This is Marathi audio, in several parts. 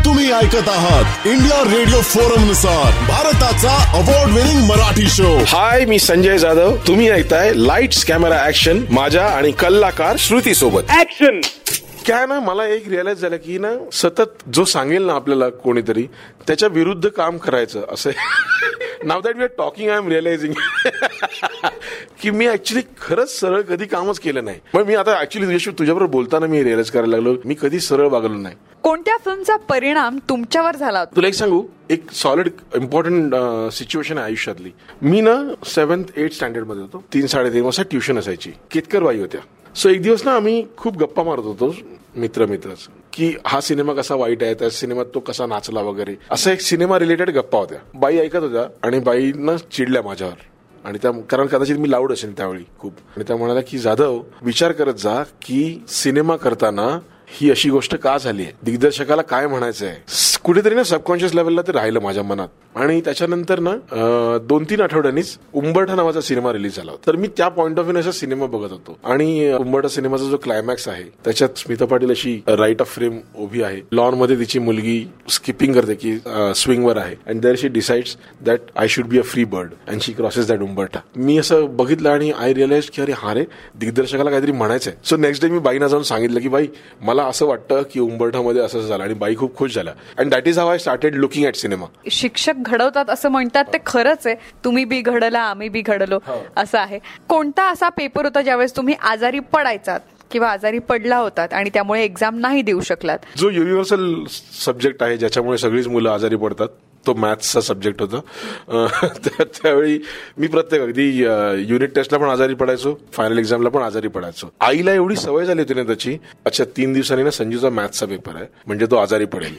तुम्ही ऐकत आहात इंडिया रेडिओ फोरम नुसार भारताचा award winning Marathi show. Hi, मी संजय जाधव. तुम्ही ऐकताय लाईट्स कॅमेरा ऍक्शन माझ्या आणि कलाकार श्रुती सोबत. ऍक्शन. काय ना, मला एक रिअलाइज झालं की ना, सतत जो सांगेल ना आपल्याला कोणीतरी त्याच्या विरुद्ध काम करायचं असं. नाव that we are talking I am realising की मी ऍक्च्युली खरंच सरळ कधी कामच केलं नाही. पण मी आता ऍक्च्युली तुझ्याबरोबर बोलताना मी रिअलाइज करायला लागलो मी कधी सरळ वागलो नाही. कोणत्या फिल्मचा परिणाम तुमच्यावर झाला? तुला एक सांगू, एक सॉलिड इम्पॉर्टंट सिच्युएशन आहे आयुष्यातली. मी ना 7th 8th स्टँडर्ड मध्ये होतो. 3-3:30 वाजता ट्युशन असायची. केतकर बाई होत्या. सो एक दिवस ना आम्ही खूप गप्पा मारत होतो मित्रच की हा सिनेमा कसा वाईट आहे, त्या सिनेमात तो कसा नाचला वगैरे, असं एक सिनेमा रिलेटेड गप्पा होत्या. बाई ऐकत होत्या आणि बाईनं चिडल्या माझ्यावर. आणि त्या कारण कदाचित मी लाऊड असेल त्यावेळी खूप. आणि त्या म्हणाल्या की जाधव, विचार करत जा की सिनेमा करताना ही अशी गोष्ट का झाली आहे, दिग्दर्शकाला काय म्हणायचंय. कुठेतरी ना सबकॉन्शियस लेवलला ते राहिलं माझ्या मनात. आणि त्याच्यानंतर ना 2-3 आठवड्यांनीच उंबरठा नावाचा सिनेमा रिलीज झाला होता. तर मी त्या पॉईंट ऑफ व्ह्यू असा सिनेमा बघत होतो. आणि उंबरठा सिनेमाचा जो क्लायमॅक्स आहे त्याच्यात स्मिता पाटील अशी राईट ऑफ फ्रेम उभी आहे. लॉन मध्ये तिची मुलगी स्किपिंग करते की स्विंगवर आहे. And there she decides that I should be a free bird and she crosses that उंबरठा. मी असं बघितलं आणि आय रिअलाइज की अरे हा रे, दिग्दर्शकाला काहीतरी म्हणायचंय. सो नेक्स्ट डे मी बाईना जाऊन सांगितलं की बाई, मला असं वाटतं की उंबरठामध्ये असं झालं. आणि बाई खूप खुश झाल्या. And that is how I started looking at cinema. शिक्षक घडवतात असं म्हणतात, ते खरंच आहे. तुम्ही बी घडला, आम्ही बी घडलो असं आहे. कोणता असा पेपर होता ज्यावेळेस तुम्ही आजारी पडायचात किंवा आजारी पडला होतात आणि त्यामुळे एक्झाम नाही देऊ शकलात? जो युनिव्हर्सल सब्जेक्ट आहे ज्याच्यामुळे सगळीच मुलं आजारी पडतात, तो मॅथ्सचा सब्जेक्ट होता. त्यावेळी मी प्रत्येक अगदी युनिट टेस्टला पण आजारी पडायचो, फायनल एक्झामला पण आजारी पडायचो. आईला एवढी सवय झाली होती ना त्याची, अच्छा 3 दिवसांनी ना संजूचा मॅथ्सचा पेपर आहे म्हणजे तो आजारी पडेल.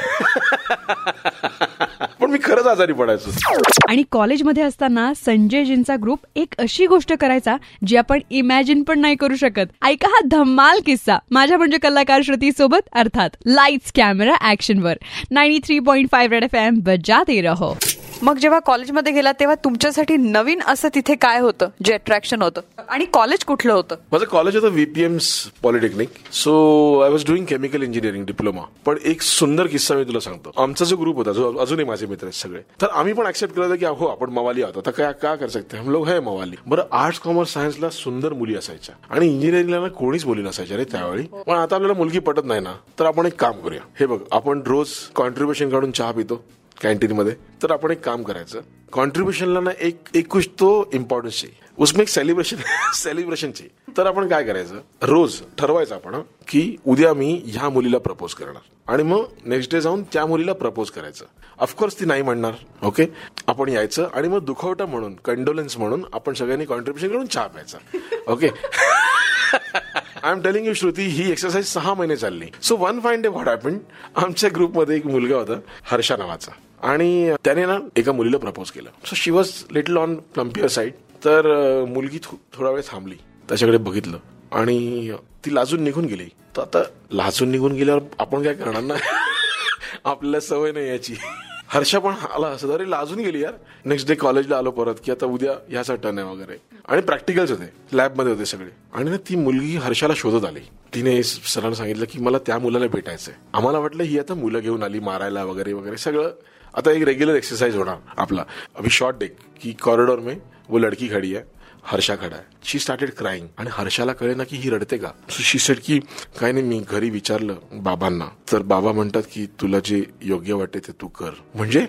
पण मी खरंच आजारी पडायचो. आणि कॉलेजमध्ये असताना संजयजींचा ग्रुप एक अशी गोष्ट करायचा जी आपण इमॅजिन पण नाही करू शकत. ऐका हा धम्माल किस्सा माझ्या म्हणजे कलाकार श्रुती सोबत, अर्थात लाईट्स कॅमेरा ऍक्शन वर 93.5 रेड FM बजाते रहो. मग जेव्हा कॉलेजमध्ये गेला तेव्हा तुमच्यासाठी नवीन असं तिथे काय होतं जे अट्रॅक्शन होतं? आणि कॉलेज कुठलं होतं? माझं कॉलेज होतं VPM's polytechnic. So I was doing chemical engineering diploma. पण एक सुंदर किस्सा मी तुला सांगतो. आमचा जो ग्रुप होता, जो अजूनही माझे मित्र आहेत सगळे, तर आम्ही पण ऍक्सेप्ट केलं होतं की हो आपण मवाली आहोत, आता काय कर सकते हम लोग है मवाली. बरं, आर्ट्स कॉमर्स सायन्सला सुंदर मुली असायच्या आणि इंजिनिअरिंगला ना कोणीच मुली नसायच्या रे त्यावेळी. पण आता आपल्याला मुलगी पटत नाही ना, तर आपण एक काम करूया. हे बघ, आपण रोज कॉन्ट्रीब्युशन काढून चहा पितो कॅन्टीन मध्ये. तर आपण एक काम करायचं, कॉन्ट्रीब्युशनला ना एक कुछ तो इम्पॉर्टन्स चाहिए, उसमें एक सेलिब्रेशन चाहिए. तर आपण काय करायचं, रोज ठरवायचं आपण की उद्या मी ह्या मुलीला प्रपोज करणार. आणि मग नेक्स्ट डे जाऊन त्या मुलीला प्रपोज करायचं. ऑफकोर्स ती नाही म्हणणार, ओके. आपण यायचं आणि मग दुखवटा म्हणून, कंडोलन्स म्हणून आपण सगळ्यांनी कॉन्ट्रीब्युशन करून चहा प्यायचा, okay. I am telling you Shruti, ही एक्सरसाइज 6 महिने चालली. So one fine day what happened, आमच्या ग्रुपमध्ये एक मुलगा होता हर्षा नावाचा, आणि त्याने ना एका मुलीला प्रपोज केलं. So she was little on plumpier side. तर मुलगी थोडा वेळ थांबली, त्याच्याकडे बघितलं आणि ती लाजून निघून गेली. तर आता लाजून निघून गेल्यावर आपण काय करणार ना, आपल्याला सवय नाही याची. हर्षा पण आला असं, अरे लाजून गेली यार. नेक्स्ट डे कॉलेजला आलो परत की आता उद्या ह्याचा टर्न आहे वगैरे. आणि प्रॅक्टिकल्स होते, लॅबमध्ये होते सगळे. आणि ना ती मुलगी हर्षाला शोधत आली. तिने सरांना सांगितलं की मला त्या मुलाला भेटायचंय. आम्हाला वाटलं ही आता मुलं घेऊन आली मारायला वगैरे वगैरे सगळं. आता एक रेग्युलर एक्सरसाइज होणार आपला. अभी शॉर्ट डेक की कॉरिडोर में वो लड़की खड़ी है, हर्षा खडा आहे. She started crying. आणि हर्षाला कळे ना की ही रडते का. सो शी सेड की काय नाही, मी घरी विचारलं बाबांना, तर बाबा म्हणतात की तुला जे योग्य वाटते ते तू कर. म्हणजे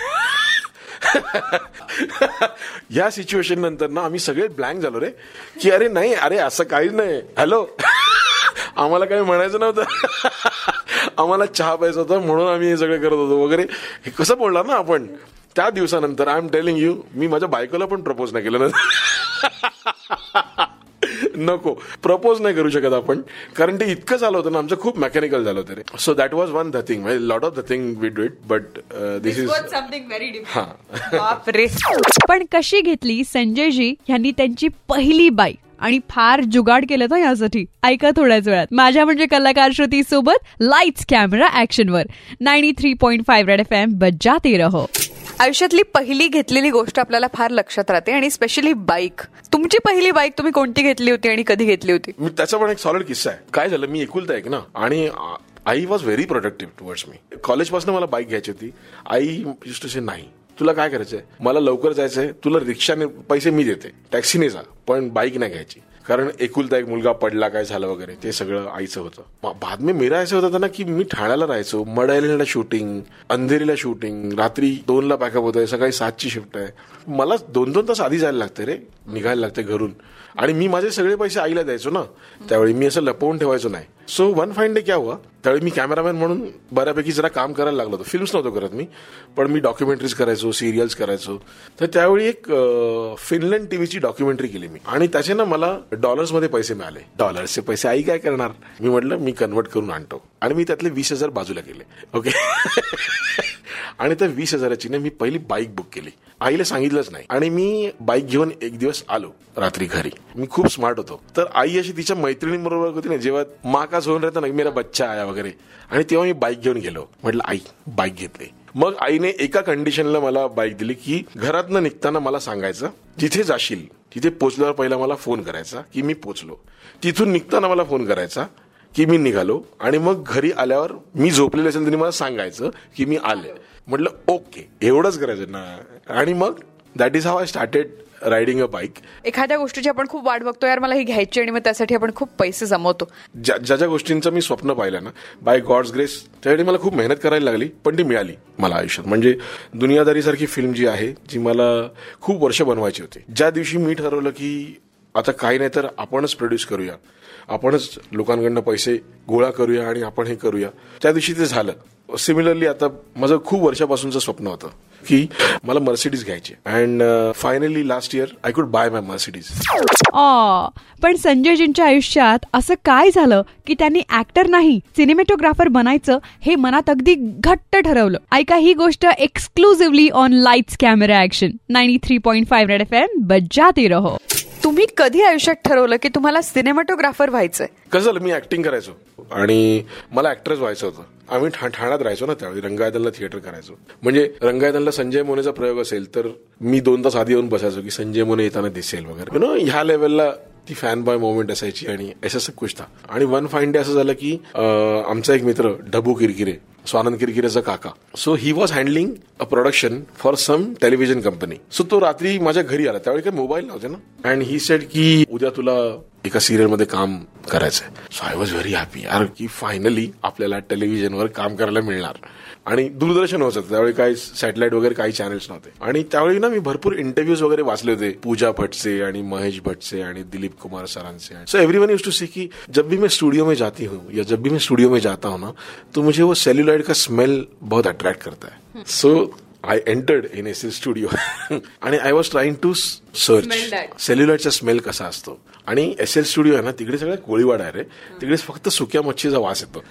या सिच्युएशन नंतर ना आम्ही सगळे ब्लँक झालो रे, की अरे नाही, अरे असं काहीच नाही. हॅलो, आम्हाला काही म्हणायचं नव्हतं, आम्हाला चहा प्यायचा होता म्हणून आम्ही हे सगळं करत होतो वगैरे. हे कसं बोलणार ना आपण. त्या दिवसानंतर आय एम टेलिंग यू, मी माझ्या बायकोला पण प्रपोज नाही केलं ना. नको, प्रपोज नाही करू शकत आपण, कारण ते इतकं झालं होतं ना, आमचं खूप मेकॅनिकल झालं होतं रे. So that was one the thing, lot of the thing we do it, but this is something very different. पण कशी घेतली संजयजी यांनी त्यांची पहिली बाईक, आणि फार जुगाड केलं तर यासाठी. ऐका थोड्याच वेळात माझ्या म्हणजे कलाकार श्रुती सोबत लाईट्स कॅमेरा ऍक्शन वर 93.5 रेड FM बजाते रहो. आयुष्यातली पहिली घेतलेली गोष्ट आपल्याला फार लक्षात राहते, आणि स्पेशली बाईक. तुमची पहिली बाईक तुम्ही कोणती घेतली होती आणि कधी घेतली होती? त्याचा पण एक सॉलिड किस्सा आहे. काय झालं, मी एकुलता एक ना, आणि आई was very protective towards me. कॉलेजपासून मला बाईक घ्यायची होती. आई यूज्ड टू से नाही, तुला काय करायचंय, मला लवकर जायचंय, तुला रिक्षाने पैसे मी देते, टॅक्सीने जा, पण बाईक नाही घ्यायची. कारण एकुलता एक मुलगा पडला, काय झालं वगैरे, ते सगळं आईचं होतं. बाद में मेरा असं होतं ना की मी ठाण्याला राहायचो, मडायला शूटिंग, अंधेरीला शूटिंग, रात्री 2ला पॅकअप होत आहे, सकाळी 7ची शिफ्ट आहे. मला 2-2 तास आधी जायला लागते रे, निघायला लागते घरून. आणि मी माझे सगळे पैसे आईला द्यायचो ना, त्यावेळी मी असं लपवून ठेवायचो नाही. सो वन फाईन डे क्या हुआ, त्यावेळी मी कॅमेरामॅन म्हणून बऱ्यापैकी जरा काम करायला लागलो होतो. फिल्म्स नव्हतो करत मी, पण मी डॉक्युमेंटरीज करायचो, सिरियल्स करायचो. तर त्यावेळी एक फिनलँड टीव्हीची डॉक्युमेंटरी केली मी, आणि त्याचे ना मला डॉलर्समध्ये पैसे मिळाले. डॉलर्सचे पैसे आई काय करणार, मी म्हटलं मी कन्वर्ट करून आणतो, आणि मी त्यातले 20,000 बाजूला केले. ओके. आणि त्या 20,000ची मी पहिली बाईक बुक केली, आईला सांगितलंच नाही. आणि मी बाईक घेऊन एक दिवस आलो रात्री घरी. मी खूप स्मार्ट होतो, तर आई अशी तिच्या मैत्रिणींबरोबर होती ना, जेव्हा माँ का झोन राहता ना, मेरा बच्चा आया वगैरे, आणि तेव्हा मी बाईक घेऊन गेलो. म्हटलं आई बाईक घेतली. मग आईने एका कंडिशनला मला बाईक दिली की घरातनं निघताना मला सांगायचं, जिथे जाशील तिथे पोचल्यावर पहिला मला फोन करायचा की मी पोचलो, तिथून निघताना मला फोन करायचा की मी निघालो, आणि मग घरी आल्यावर मी झोपलेले असेल त्यांनी मला सांगायचं की मी आले. म्हटलं ओके, एवढंच करायचं ना. आणि मग that is how I started riding a bike. एखाद्या गोष्टीची आपण खूप वाट बघतो, यार मला ही घ्यायची, आणि मग त्यासाठी आपण खूप पैसे जमवतो. ज्या गोष्टींचं मी स्वप्न पाहिलं ना, बाय गॉड्स ग्रेस, त्यासाठी मला खूप मेहनत करायला लागली, पण ती मिळाली मला आयुष्यात. म्हणजे दुनियादारी सारखी फिल्म जी आहे, जी मला खूप वर्ष बनवायची होती. ज्या दिवशी मी ठरवलं की आता काही नाही तर आपणच प्रोड्यूस करूया, आपणच लोकांकडनं पैसे गोळा करूया आणि आपण हे करूया, त्या दिवशी ते झालं. सिमिलरली आता माझं खूप वर्षापासूनचं स्वप्न होतं की मला मर्सिडीज घ्यायची, and finally last year I could buy my Mercedes. पण संजयजींच्या आयुष्यात असं काय झालं की त्यांनी ऍक्टर नाही, सिनेमॅटोग्राफर बनायचं हे मनात अगदी घट्ट ठरवलं? ऐका ही गोष्ट exclusively on lights camera action 93.5 red FM. बजाते रहो. तुम्ही कधी आयुष्यात ठरवलं की तुम्हाला सिनेमॅटोग्राफर व्हायचंय? कसं झालं, मी ऍक्टिंग करायचो आणि मला ऍक्टरच व्हायचं होतं. आम्ही ठाण्यात राहायचो ना, त्यावेळी रंगायतनला थिएटर करायचो. म्हणजे रंगायतनला संजय मोनेचा प्रयोग असेल तर मी 2 तास आधी येऊन बसायचो की संजय मोने येताना दिसेल वगैरे, यु नो, ह्या लेवलला ती फॅन बॉय मोमेंट असायची. आणि ऐसा सब कुछ था. आणि वन फाईन डे असं झालं की आमचा एक मित्र ढबू किरकिरे, स्वानंद किरकिरेचा काका, so he was handling a production for some television company. So तो रात्री माझ्या घरी आला, त्यावेळी काही मोबाईल नव्हते ना, अँड ही सेड की उद्या तुला एका सिरियलमध्ये काम करायचंय. So I was very happy यार की फायनली आपल्याला टेलिव्हिजनवर काम करायला मिळणार. आणि दूरदर्शन होतं त्यावेळी, काही सॅटेलाइट वगैरे काही चॅनल्स नव्हते. आणि त्यावेळी ना मी भरपूर इंटरव्ह्यूज वगैरे वाचले होते, पूजा भट्टचे आणि महेश भट्टचे आणि दिलीप कुमार सरांचे. So everyone used to say कि जब भी मैं स्टूडियो में जाती हूँ या जब भी मैं स्टूडियो में जाता हूँ ना, तो मुझे वो सेल्यूलॉइड का स्मेल बहुत अट्रैक्ट करता है. So I entered in SL studio आणि I was trying to search सेल्युलॉइडचा स्मेल कसा असतो. आणि एसएल स्टुडिओ आहे ना, तिकडे सगळं कोळीवाडा आहे रे, तिकडे फक्त सुक्या मच्छीचा वास येतो.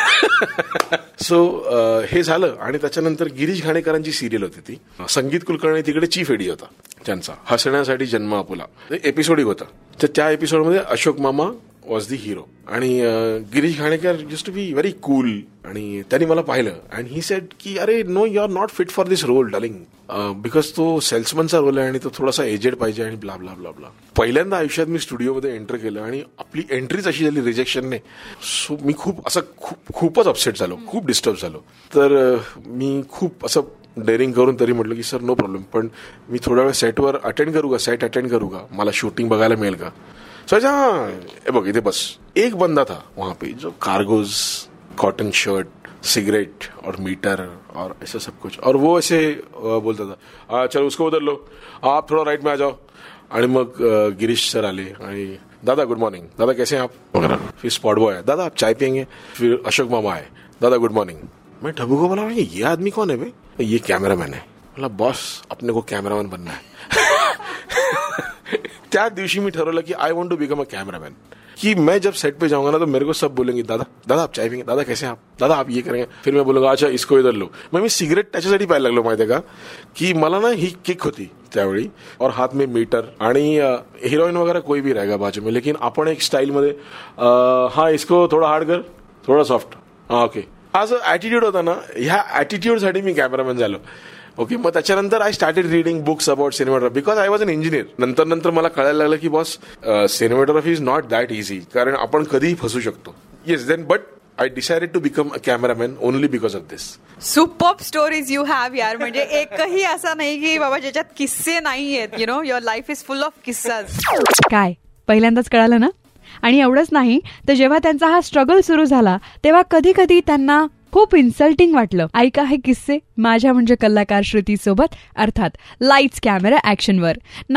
सो हे झालं. आणि त्याच्यानंतर गिरीश घाणेकरांची सिरियल होती ती, संगीत कुलकर्णी तिकडे चीफ एडी होता त्यांचा, हसण्यासाठी जन्म आपुला एपिसोड होता. तर त्या एपिसोडमध्ये अशोक मामा वॉज दी हिरो, आणि Girish Ghanekar used to be very cool. आणि त्यांनी मला पाहिलं अँड ही सेड की अरे no, you are not fit for this role darling, because तो सेल्समनचा रोल आहे आणि तो थोडासा एजेड पाहिजे आणि ब्ला ब्ला ब्ला ब्ला. पहिल्यांदा आयुष्यात मी स्टुडिओमध्ये एंटर केलं आणि आपली एंट्रीच अशी झाली रिजेक्शनने. सो मी खूपच अपसेट झालो, खूप डिस्टर्ब झालो. तर मी खूप असं डेअरिंग करून तरी म्हटलं की सर नो प्रॉब्लेम, पण मी थोडा वेळ सेटवर अटेंड करू का, सेट अटेंड करू का, मला शूटिंग बघायला मिळेल का. सो हाँ बघ इथे बस एक बंदा था वहां पे जो कार्गोज, कॉटन शर्ट, सिगरेट और मीटर और ऐसा सब कुछ, और वो ऐसे बोलता था चलो उसको उधर लो, आप थोड़ा राइट में आ जाओ. आणि मग गिरीश सर आले आणि दादा गुड मॉर्निंग, दादा कैसे हैं आप वगैरह. फिर स्पॉट बॉय आया, दादा आप चाय पियेंगे. फिर अशोक मामा आए, दादा गुड मॉर्निंग. मैं ढबू को बोला ये आदमी कौन है भाई, ये कैमरामैन है. बोला बॉस अपने को कैमरामैन बनना है. त्या दिवशी मी ठरवलं की I want to become a cameraman, कि मैं जब सेट पे जाऊंगा ना तो मेरे को सब बोलेंगे दादा दादा आप चाय पियेंगे, दादा कैसे आप, दादा आप ये करेंगे. फिर मैं बोलूंगा अच्छा इसको इधर लो. मग मी सिगरेट त्याच्यासाठी प्यायला लागलो माहिती आहे का, की मला ना ही किक होती त्यावेळी. और हाथ में मीटर आणि हिरोइन वगैरह कोई भी रहेगा बाजू में, लेकिन आपण एक स्टाईल मध्ये हा इसको थोडा हार्ड कर, थोडा सॉफ्ट, हा ओके, हा जो ऍटिट्यूड होता ना, ह्या ऍटिट्यूडसाठी मी कॅमेरामॅन झालो. ओके. मग त्याच्यानंतर I started reading books about cinematography because I was an engineer. नंतर मला कळायला लागलं की boss cinematography is not that easy, कारण आपण कधीही फसू शकतो. Yes then but I decided to become a cameraman only because of this. Superb stories you have यार. म्हणजे एकही असा नाही की बाबा ज्याच्यात किस्से नाहीयेत. Your life is full of किस्साज. काय पहिल्यांदाच कळालं ना. आणि एवढंच नाही तर जेव्हा त्यांचा हा स्ट्रगल सुरू झाला तेव्हा कधी कधी त्यांना खूप इन्सल्टिंग वाटलं. ऐका हे किस्से माझ्या म्हणजे कलाकार श्रुती सोबत, अर्थात लाईट्स कॅमेरा ऍक्शनवर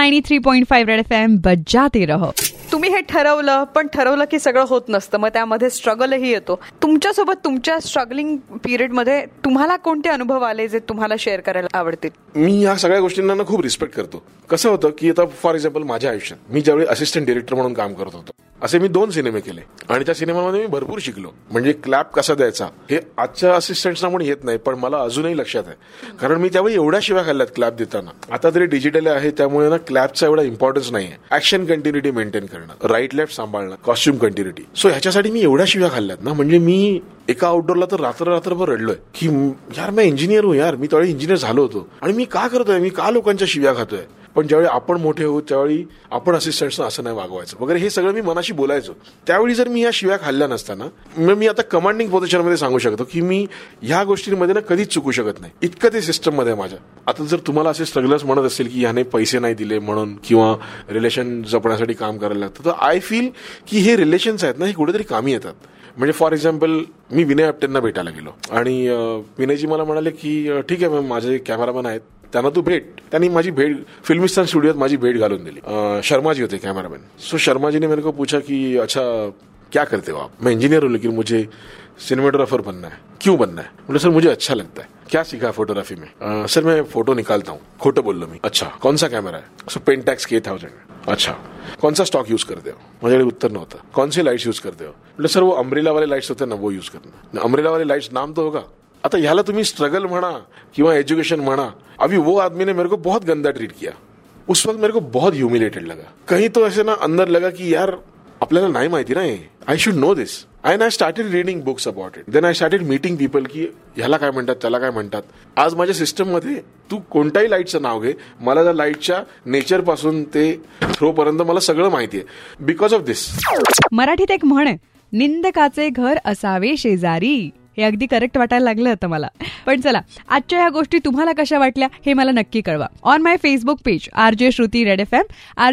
93.5 रेड FM बजाते रहो. तुम्ही हे ठरवलं, पण ठरवलं की सगळं होत नसतं, मग त्यामध्ये स्ट्रगलही येतो. तुमच्यासोबत तुमच्या स्ट्रगलिंग पिरियडमध्ये तुम्हाला कोणते अनुभव आले जे तुम्हाला शेअर करायला आवडतील? मी या सगळ्या गोष्टींना खूप रिस्पेक्ट करतो. कसं होतं की आता फॉर एक्झाम्पल माझ्या आयुष्यात मी ज्यावेळी असिस्टंट डिरेक्टर म्हणून काम करत होतो, असे मी 2 सिनेमे केले आणि त्या सिनेमामध्ये मी भरपूर शिकलो. म्हणजे क्लॅप कसा द्यायचा हे आजच्या असिस्टंट्सना पण येत नाही, पण मला अजूनही लक्षात आहे, कारण मी त्यावेळी एवढ्या शिव्या खाल्ल्यात क्लॅप देताना. आता तरी डिजिटल आहे त्यामुळे ना क्लॅपचा एवढा इम्पॉर्टन्स नाही आहे. ऍक्शन कंटिन्युटी मेंटेन करणं, राईट लेफ्ट सांभाळणं, कॉस्ट्युम कंटिन्युटी. सो ह्याच्यासाठी मी एवढ्या शिव्या खाल्ल्यात ना, म्हणजे मी एका आउटडोरला तर रात्रभर रडलोय की यार मी इंजिनियर हूं यार, मी त्यावेळी इंजिनियर झालो होतो आणि मी का करतोय, मी का लोकांच्या शिव्या खातोय. पण ज्यावेळी आपण मोठे होऊ त्यावेळी आपण असिस्टंट्सना असं नाही वागवायचं वगैरे, हे सगळं मी मनाशी बोलायचो. त्यावेळी जर मी या शिव्या खाल्ल्या नसताना मी आता कमांडिंग पोझिशनमध्ये सांगू शकतो की मी ह्या गोष्टींमध्ये ना कधीच चुकू शकत नाही. इतकं ते सिस्टममध्ये माझ्या. आता जर तुम्हाला असे स्ट्रगलर्स म्हणत असेल की ह्याने पैसे नाही दिले म्हणून किंवा रिलेशन जपण्यासाठी काम करायला लागतं, तर आय फील की हे रिलेशन्स आहेत ना, हे कुठेतरी कामी येतात. म्हणजे फॉर एक्झाम्पल मी विनय आपटेंना भेटायला गेलो आणि विनयजी मला म्हणाले की ठीक आहे मॅम, माझे कॅमेरामॅन आहेत त्यांना तू भेट. त्यांनी माझी भेट फिल्मिस्तान स्टुडिओत माझी भेट घालून दिली. शर्माजी होते कॅमेरामॅन. सो शर्माजी ने मेरे को पूछा कि अच्छा क्या करते हो आप? मैं इंजीनियर हूँ लेकिन मुझे सिनेमेटोग्राफर बनना है. क्यों बनना है? बोले सर मुझे अच्छा लगता है. क्या सीखा फोटोग्राफी में? सर मैं फोटो निकालता हूँ. खोटं बोललो मी. अच्छा कौन सा कैमरा है? So Pentax K1000. अच्छा कौन सा स्टॉक यूज करते हो? माझ्याकडे उत्तर नव्हतं. कौन से लाइट्स यूज करते हो? बोले सर वो अम्ब्रेला वाले लाइट्स होते ना वो यूज करना. अम्ब्रेला वाले लाइट्स नाम तो होगा. आता ह्याला तुम्ही स्ट्रगल म्हणा किंवा एजुकेशन म्हणा. अभी वो आदमी ने मेरे को बहुत गंदा ट्रीट किया. उस वक्त मेरे को बहुत ह्यूमिलेटेड लगा. कहीं तो ऐसे ना अंदर लगा की यार आपल्याला नाही माहिती ना हे. I should know this. And I started reading books about it. Then I started meeting people की ह्याला काय म्हणतात त्याला काय म्हणतात. आज माझ्या सिस्टममध्ये तू कोणत्याही लाईटचं नाव घे, मला त्या लाईटच्या नेचर पासून ते थ्रो पर्यंत मला सगळं माहिती आहे बिकॉज ऑफ दिस. मराठीत एक म्हण आहे, निंदकाचे घर असावे शेजारी. हे अगदी करेक्ट वाटायला लागलं होतं मला. पण चला, आजच्या ह्या गोष्टी तुम्हाला कशा वाटल्या हे मला नक्की कळवा. On my Facebook page RJ Shruti red FM,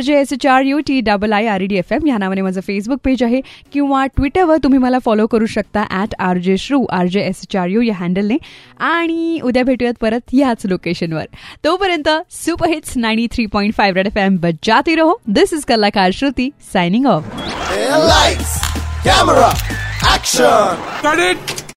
RJSHRUTIIRED FM ह्या नावाने माझं फेसबुक पेज आहे. किंवा ट्विटरवर तुम्ही मला फॉलो करू शकता @RJSHRU RJSHRU या हँडलने. आणि उद्या भेटूयात परत याच लोकेशनवर. तोपर्यंत सुपरहिट्स 93.5 रेड FM बजाते रहो. दिस इज कलाकार Shruti signing off. Lights, camera, action. Cut it.